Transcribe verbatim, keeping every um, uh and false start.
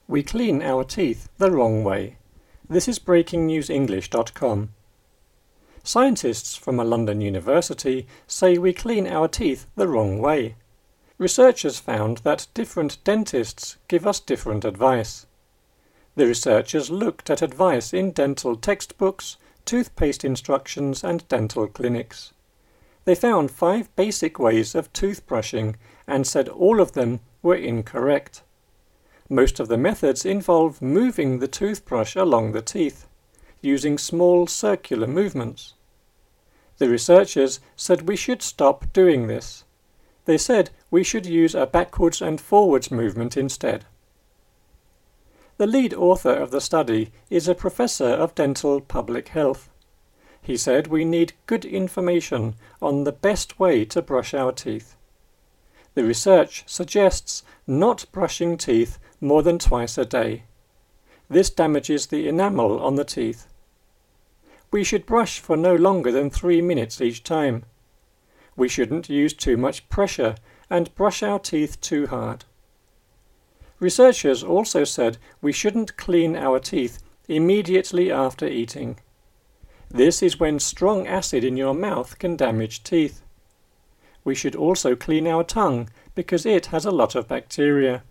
We clean our teeth the wrong way. This is breaking news english dot com. Scientists from a London university say we clean our teeth the wrong way. Researchers found that different dentists give us different advice. The researchers looked at advice in dental textbooks, toothpaste instructions and dental clinics. They found five basic ways of toothbrushing and said all of them were incorrect. Most of the methods involve moving the toothbrush along the teeth, using small circular movements. The researchers said we should stop doing this. They said we should use a backwards and forwards movement instead. The lead author of the study is a professor of dental public health. He said we need good information on the best way to brush our teeth. The research suggests not brushing teeth more than twice a day. This damages the enamel on the teeth. We should brush for no longer than three minutes each time. We shouldn't use too much pressure and brush our teeth too hard. Researchers also said we shouldn't clean our teeth immediately after eating. This is when strong acid in your mouth can damage teeth. We should also clean our tongue because it has a lot of bacteria.